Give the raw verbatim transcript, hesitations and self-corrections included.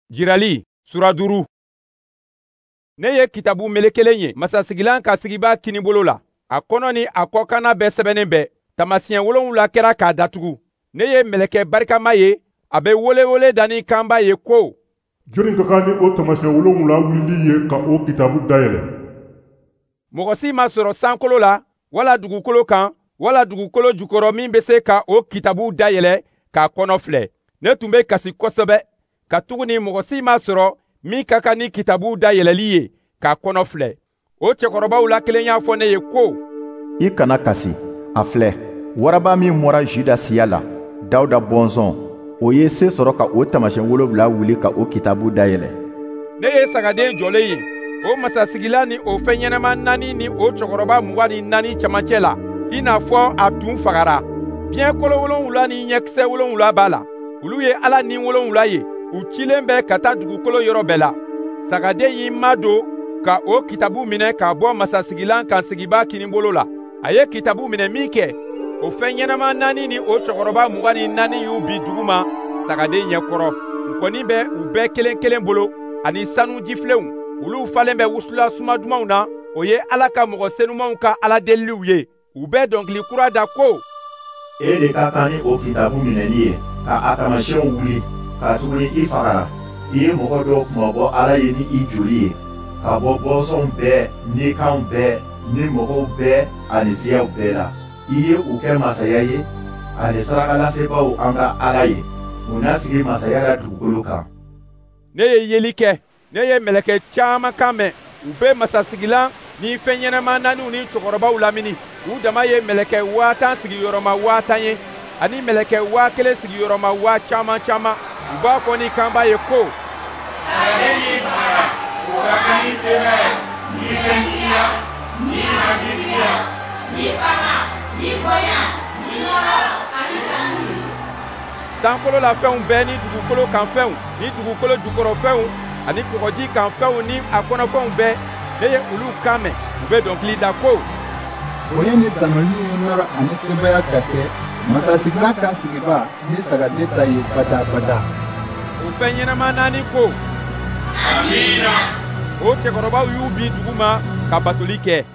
Jirali sura duuru. Ne ye kitabu melekelen ye masasigilan ka sigiba kini bolo la. A kɔnɔ ni a kɔkana bɛɛ sɛbɛnnen bɛ. Tamasiyɛn wolonwula kɛra k'a datugu. Ne ye mɛlɛkɛ barikama ye, a bɛ welewele da ni kanba ye ko: jɔnni ka kan ni o tamasiyɛn wolonwula wulili ye ka o kitabu dayɛlɛ? Mɔgɔ si ma sɔrɔ sankolo la, wala dugukolo kan, wala dugukolo jukɔrɔ min bɛ se ka o kitabu dayɛlɛ k'a kɔnɔ filɛ. Ne tun bɛ kasi kosɛbɛ. Ka tuguni mɔgɔ si ma sɔrɔ min ka kan ni kitabu dayɛlɛli ye k'a kɔnɔ filɛ. O cɛkɔrɔbaw la kelen y'a fɔ ne ye ko: I kana kasi, a filɛ, waraba min mɔra Juda siya la, Dawuda bɔnsɔn, o ye se sɔrɔ ka o tamasiyɛn wolonwula wuli ka o kitabu dayɛlɛ. Ne ye sagaden jɔlen ye, o masasigila ni o fɛn ɲɛnama naani ni o cɛkɔrɔba mugan ni naani camancɛ la, i n'a fɔ a tun fagara. Biɲɛ kolo wolonwula ni ɲɛkisɛ wolonwula b'a la. Olu ye Ala ni wolonwula ye, u cilen bɛ ka taa dugukolo yɔrɔ bɛɛ la. Sagaden y'i madon ka o kitabu minɛ k'a bɔ masasigilan kan sigiba kini bolo la. A ye kitabu minɛ min kɛ, o fɛn ɲɛnama naani ni o cɛkɔrɔba mugan ni naani y'u bin duguma sagaden ɲɛkɔrɔ. Nkɔni bɛ u bɛɛ kelen kelen bolo, ani sanu jifilenw. Olu falen bɛ wusula suma dumanw na. O ye Ala ka mɔgɔ senumanw ka Aladeliw ye. U bɛ dɔnkili kura da ko: E de ka kan ni o kitabu minɛli ye, ka a tamasiyɛnw wuli, ka tuguni i fagara. I ye mɔgɔ dɔw kumabɔ Ala ye ni i joli ye, ka bɔ bɔnsɔnw bɛɛ ni kanw bɛɛ ni mɔgɔw bɛɛ ani siyaw bɛɛ la. I ye u kɛ masaya ye ani sarakalasebaaw an ka Ala ye. U na sigi masaya la dugukolo kan. Ne ye yeli kɛ, ne ye mɛlɛkɛ caaman kan mɛn. U bɛ masasigilan ni fɛn ɲɛnama naaniw ni cɛkɔrɔbaw lamini. U dama ye mɛlɛkɛ waa tan sigiyɔrɔma waa tan ye, ani mɛlɛkɛ waa kelen sigiyɔrɔma waa caman caman. U b'a fɔ ni kanba ye ko: sagaden min fagara, o ka kan ni sɛbɛ, ni fɛntigiya, ni hakilitigiya, ni fanga, ni bonya, ni nɔrɔ, ani tanu. Sankolo la fɛnw bɛɛ ni dugukolo kan fɛnw, ni dugukolo jukɔrɔ fɛnw, ani kɔgɔji kan fɛnw ni a kɔnɔfɛnw bɛɛ, ne ye olu kan mɛn. U bɛ dɔnkili da ko: bonya ni tanuli ni nɔrɔ ani sebaya ka kɛ masasigilan ka sigiba ni sagaden ta ye bada bada. O fɛn ɲɛnama naani ko: amiina. O cɛkɔrɔbaw y'u bin duguma ka batoli kɛ.